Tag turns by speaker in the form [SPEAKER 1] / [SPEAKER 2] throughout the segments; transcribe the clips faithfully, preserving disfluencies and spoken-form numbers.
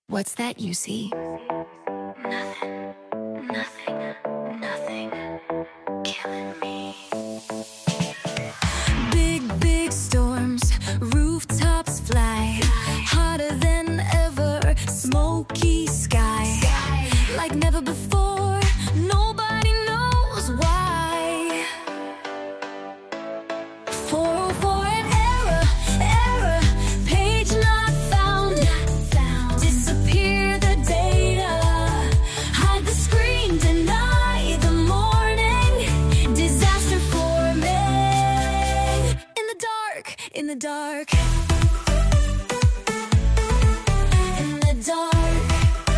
[SPEAKER 1] What's that you see?
[SPEAKER 2] Nothing, nothing, nothing killing me.
[SPEAKER 1] Big, big storms, rooftops fly, hotter than ever, smoky sky, like never before, nobody knows why. four oh four an error, error, page not found, disappear the data, hide the screen, deny the morning, disaster forming, in the dark, in the dark, in the dark,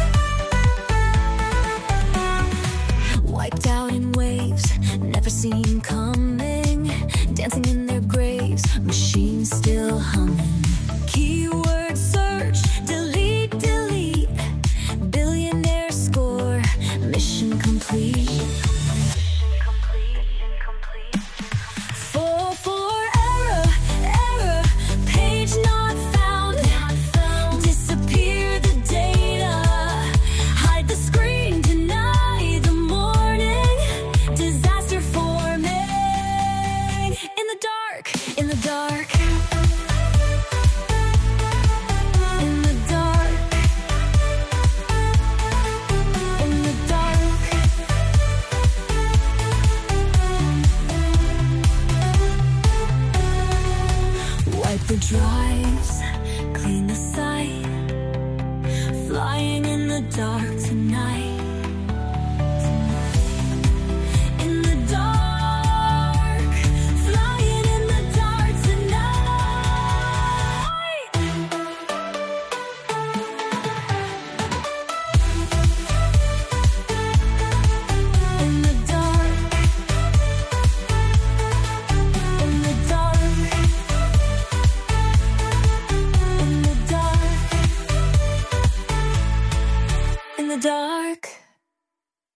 [SPEAKER 1] wiped out in waves, never seen coming, dancing in their graves, machines still humming. Keyword search, delete, delete, billionaire score, mission complete.
[SPEAKER 2] Complete, incomplete.
[SPEAKER 1] four oh four error, error, page not found, disappear the data, hide the screen, deny the morning, disaster forming, in the dark, in the dark, in the dark, in the dark. Wipe the drives, clean the site, flying in the dark tonight. In the dark, flying in the dark tonight. In the dark, in the dark, in the dark, in the dark.